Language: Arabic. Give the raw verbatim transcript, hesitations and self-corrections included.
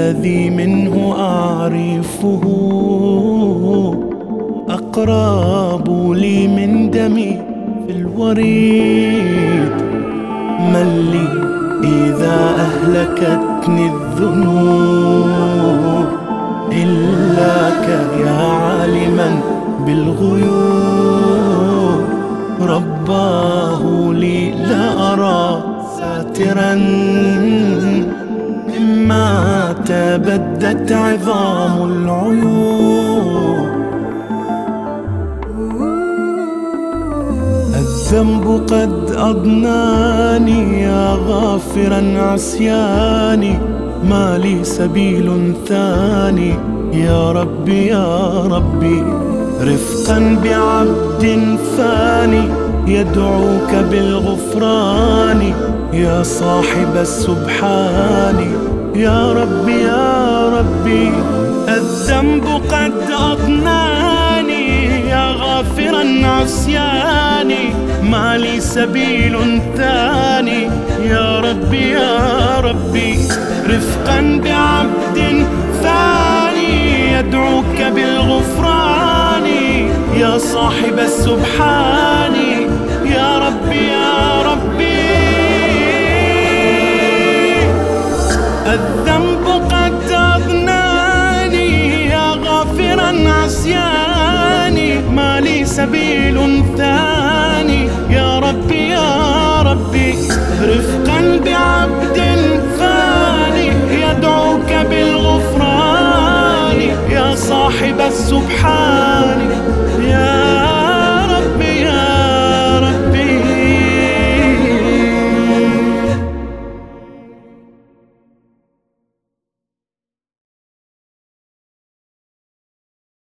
الذي منه أعرفه أقرب لي من دمي في الوريد. من لي إذا أهلكتني الذنوب إلاك يا عالما بالغيوب. رباه لي لا أرى ساترا مما تبدت عظام العيوب. الذنب قد أضناني يا غافرا عصياني، ما لي سبيل ثاني يا ربي يا ربي. رفقا بعبد فاني يدعوك بالغفران، يا صاحب السبحان يا ربي يا ربي. الذنب قد أضناني يا غافرا عصياني، ما لي سبيل ثاني يا ربي يا ربي. رفقا بعبد فاني يدعوك بالغفران، يا صاحب السبحان يا ربي يا ربي. الذنب قد أضناني يا غافرا عصياني، ما لي سبيل ثاني يا ربي يا ربي. رفقا بعبد فاني يدعوك بالغفران، يا صاحب السبحان